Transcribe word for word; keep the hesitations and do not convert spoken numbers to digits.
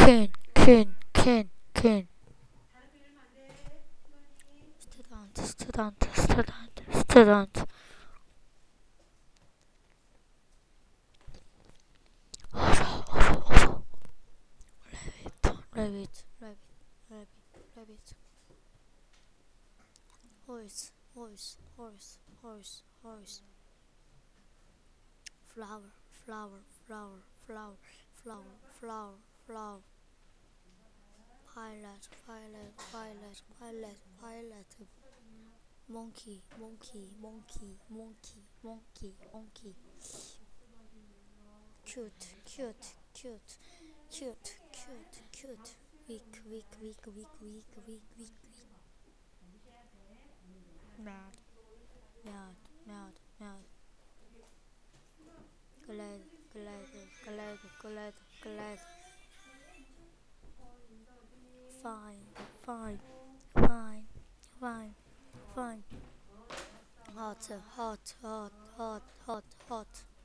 퀸, 퀸, 퀸, 퀸. 스튜던트, 스튜던트, 스튜던트, 스튜던트. 어서, 어서, 어서. 레빗, 레빗, 레빗, 레빗. horse, horse, horse, horse, horse. flower, flower, flower, flower, flower, flower, flower. violet, violet, violet, violet, violet. monkey, monkey, monkey, monkey, monkey, monkey. cute, cute, cute, cute, cute, cute. weak, weak, weak, weak, weak, weak, weak, weak. mad, mad, mad, mad. glad, glad, glad, glad, glad. fine, fine, fine, fine, fine. hot, hot, hot, hot, hot, hot.